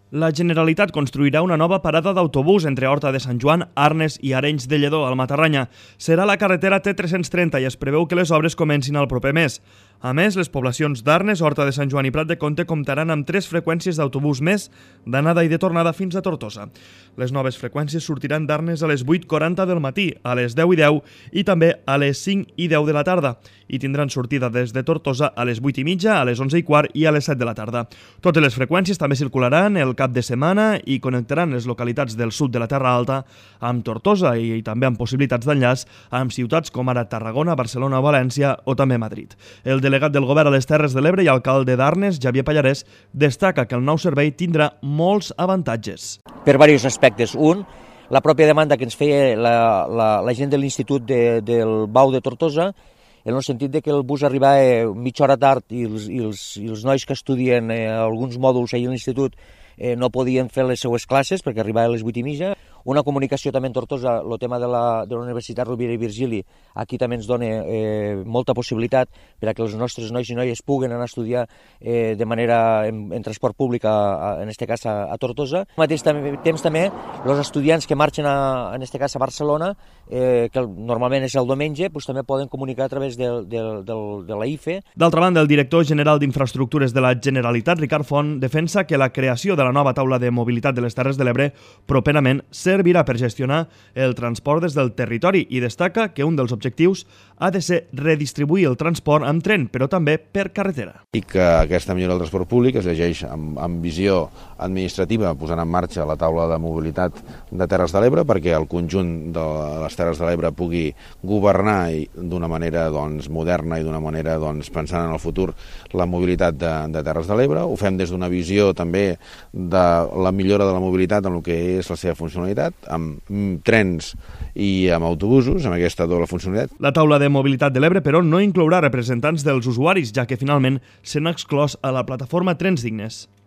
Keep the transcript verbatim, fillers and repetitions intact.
La Generalitat construirà una nova parada d'autobús entre Horta de Sant Joan, Arnes i Arenys de Lledó, al Matarranya. Serà la carretera T tres-cents trenta i es preveu que les obres comencin al proper mes. A més, les poblacions d'Arnes, Horta de Sant Joan i Prat de Comte comptaran amb tres freqüències d'autobús més d'anada i de tornada fins a Tortosa. Les noves freqüències sortiran d'Arnes a les vuit i quaranta del matí, a les deu i deu i també a les cinc i deu de la tarda, i tindran sortida des de Tortosa a les vuit i mitja, a les onze i quart i a les set de la tarda. Totes les freqüències també circularan el cap de setmana i connectaran les localitats del sud de la Terra Alta amb Tortosa i, i també amb possibilitats d'enllaç amb ciutats com ara Tarragona, Barcelona, València o també Madrid. El delegat del Govern a les Terres de l'Ebre i alcalde d'Arnes, Xavier Pallarès, destaca que el nou servei tindrà molts avantatges. Per diversos aspectes. Un, la pròpia demanda que ens feia la, la, la gent de l'Institut de, del Bau de Tortosa, en el sentit de que el bus arribava mitja hora tard i els, i els, i els nois que estudien eh, alguns mòduls a l'institut eh, no podien fer les seues classes perquè arribava a les vuit i mitja. Una comunicació també en Tortosa, el tema de la, de la Universitat Rovira i Virgili, aquí també ens dona eh, molta possibilitat per a que els nostres nois i noies puguen anar a estudiar eh, de manera en, en transport públic, a, a, en aquest cas a, a Tortosa. Al mateix temps també, els estudiants que marxen a, en aquest cas a Barcelona, eh, que normalment és el diumenge, doncs també poden comunicar a través de, de, de, de la I F E. D'altra banda, el director general d'Infraestructures de la Generalitat, Ricard Font, defensa que la creació de la nova taula de mobilitat de les Terres de l'Ebre properament servirà per gestionar el transport des del territori i destaca que un dels objectius ha de ser redistribuir el transport amb tren, però també per carretera. I que aquesta millora del transport públic es llegeix amb, amb visió administrativa, posant en marxa la taula de mobilitat de Terres de l'Ebre perquè el conjunt de les Terres de l'Ebre pugui governar d'una manera doncs, moderna i d'una manera doncs, pensant en el futur la mobilitat de, de Terres de l'Ebre. Ho fem des d'una visió també de la millora de la mobilitat en el que és la seva funcionalitat, amb trens i amb autobusos, amb aquesta doble funcionalitat. La taula de mobilitat de l'Ebre, però, no inclourà representants dels usuaris, ja que finalment s'han exclòs a la plataforma Trens Dignes.